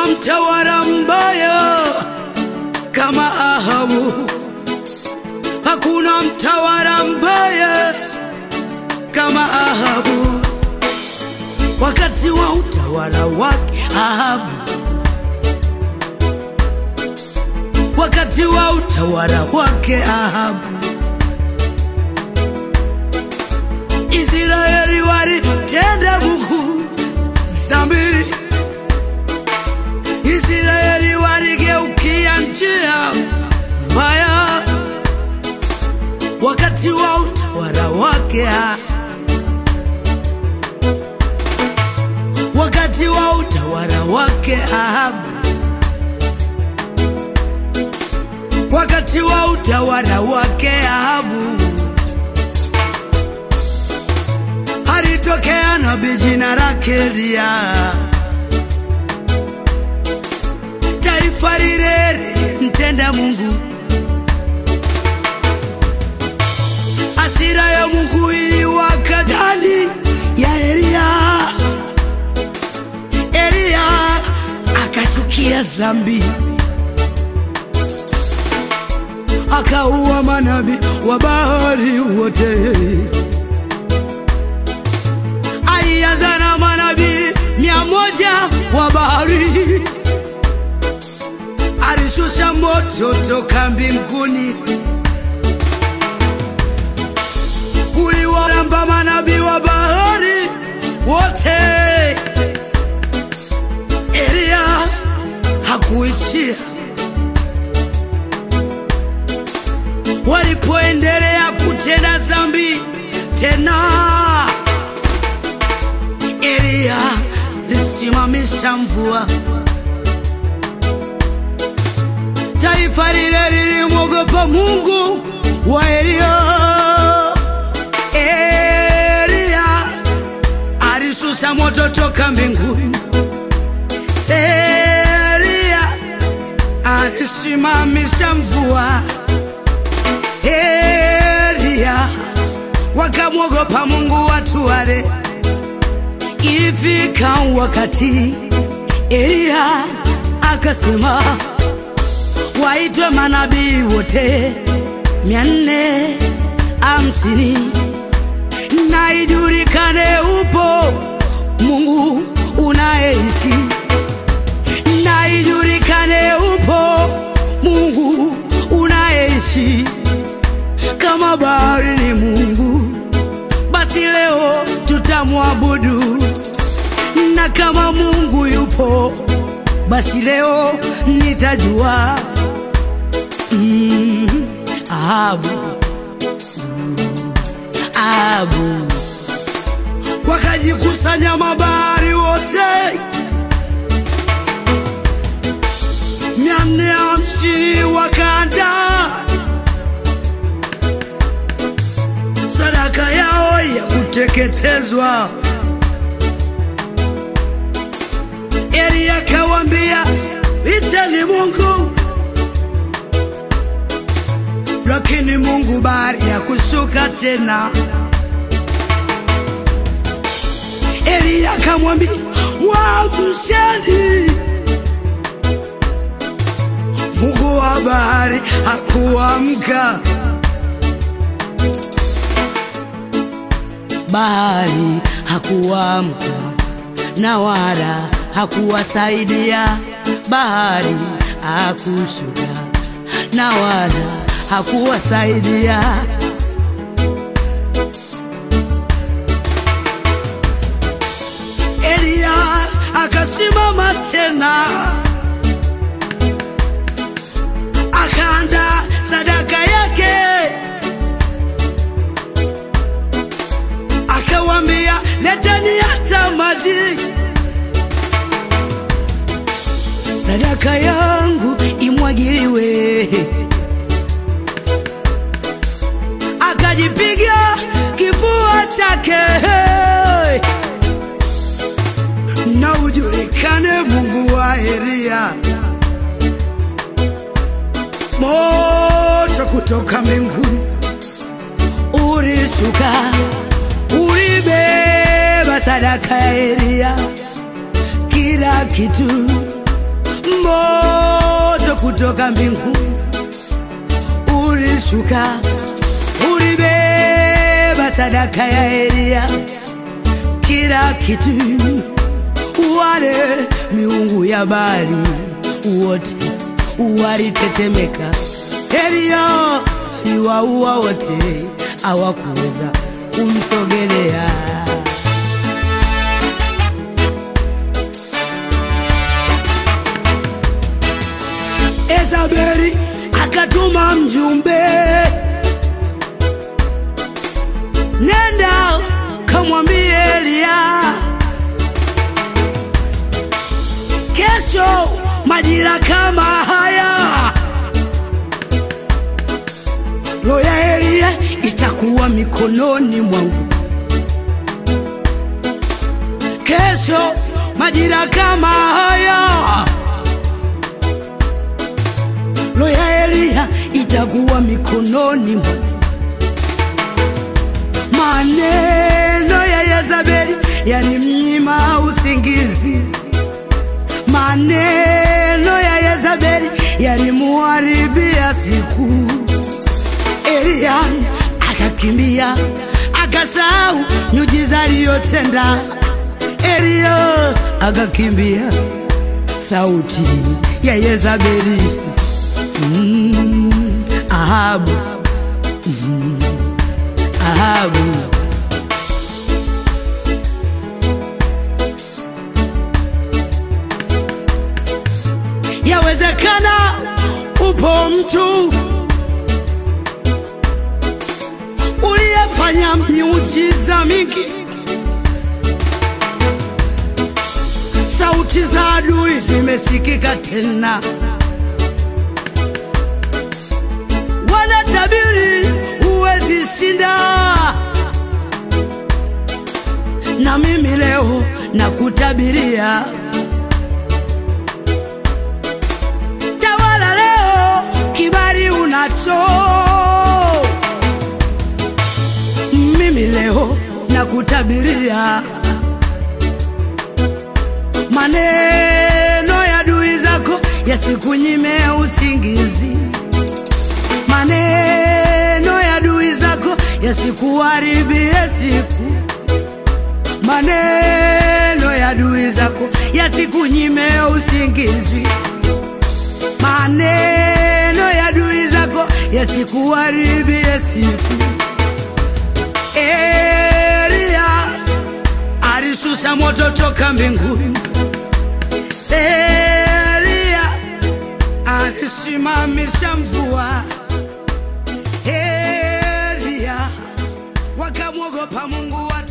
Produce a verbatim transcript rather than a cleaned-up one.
mtawala mbaya kama Ahabu. Hakuna mtawala mbaya kama Ahabu. Wakati wa utawala wake Ahabu, wakati wa utawala wake Ahabu, Israeli walitenda Mungu dhambi. Israeli waligeukia njia mbaya. Wakati wa utawala wake Ahabu, wakati wa utawala wake Ahabu, wakati wa utawala wake Ahabu, alitokea nabii jina lake Eliya. Taifa lile mtenda Mungu, hasira ya Mungu iliwaka ndani ya Eliya. Eliya akachukia dhambi, akaua manabii wa Baali wote. Alianza na manabii mia moja wa Baali. Alishusha moto toka mbinguni, uliwaramba manabii wa Baali wote. Eliya hakuishia. Walipoendelea kutenda dhambi tena, Eliya lisimamisha mvua. Taifa lile lilimwogopa Mungu wa Eliya. Eliya alishusha moto toka mbinguni. Eliya alisimamisha mvua. Eliya wakamwogopa Mungu watu wale. Ifika wakati Eliya akasema waitwe manabii wote mia nne hamsini, na ijulikane upo Mungu unaishi, na ijulikane upo Mungu unaishi. Kama Baali ni Mungu, basi leo tutamwabudu, na kama Mungu yupo, basi leo nitajua. Mm, Ahabu, mm, Ahabu. Wakajikusanya mabaali wote mia nne hamsini, wakaanda sadaka yao ya kuteketezwa. Eliya akawaambia, iteni Mungu. Lakini Mungu baada ya kushuka tena, Eliya akamwambia, mwamsheni. Mungu wa Baali hakuamka. Baali hakuamka na wala hakuwasaidia. Baali hakushuka na wala hakuwasaidia. Eliya akasimama tena, akaanda sadaka yake, akawambia, leteni hata maji, sadaka yangu imwagiliwe. Akajipiga kifua chake, na ujulikane Mungu wa Eliya. Moto kutoka mbinguni ulishuka, ulibeba sadaka ya Eliya, kila kitu moto kutoka mbinguni ulishuka, ulibeba sadaka ya Elia, kila kitu. Wale miungu ya Baali wote walitetemeka. Elia aliwaua wote, hawakuweza kumsogelea. Yezabeli akatuma mjumbe, nenda kamwambie Elia, kesho majira kama haya roho ya Elia itakuwa mikononi mwangu. Kesho majira kama haya roho ya Elia itakuwa mikononi mwangu. Maneno ya Yezabeli yalimnyima usingizi. Maneno ya Yezabeli yalimuharibia siku. Elia akakimbia, akasahau miujiza aliyotenda. Elia akakimbia sauti ya Yezabeli. Mm, Ahabu, mm, Ahabu. Yawezekana upo mtu uliyefanya miujiza mingi, sauti za adui zimesikika tena, wanatabiri huwezi shinda. Na mimi leo nakutabiria, tawala leo, kibali unacho. Mimi leo nakutabiria, maneno ya adui zako yasikunyime usingizi. Maneno ya adui zako yasikuharibie siku. Maneno ya adui zako yasikunyime usingizi. Maneno ya adui zako yasikuharibie siku. Elia alishusha moto toka mbinguni. Elia alisimamisha mvua. Elia wakamwogopa Mungu wa